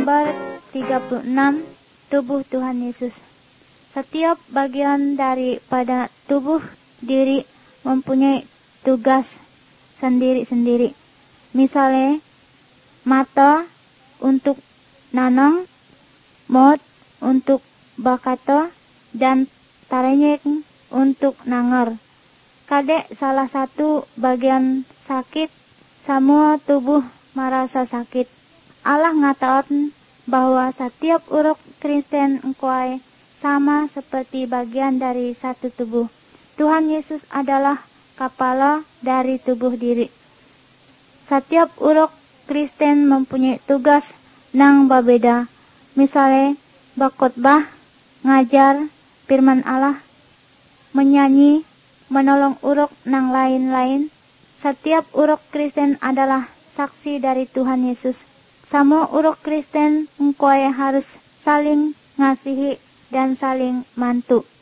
Nomor 36, tubuh Tuhan Yesus. Setiap bagian daripada tubuh diri mempunyai tugas sendiri-sendiri. Misalnya, mata untuk nanang, mulut untuk bakato, dan tarenyek untuk nanger. Kadek salah satu bagian sakit, semua tubuh merasa sakit. Allah ngatakan bahwa setiap uruk Kristen engkau sama seperti bagian dari satu tubuh. Tuhan Yesus adalah kepala dari tubuh diri. Setiap uruk Kristen mempunyai tugas nang berbeda. Misalnya, berkhotbah, ngajar firman Allah, menyanyi, menolong uruk nang lain-lain. Setiap uruk Kristen adalah saksi dari Tuhan Yesus. Semua uruk Kristen engkau harus saling ngasihi dan saling mantu.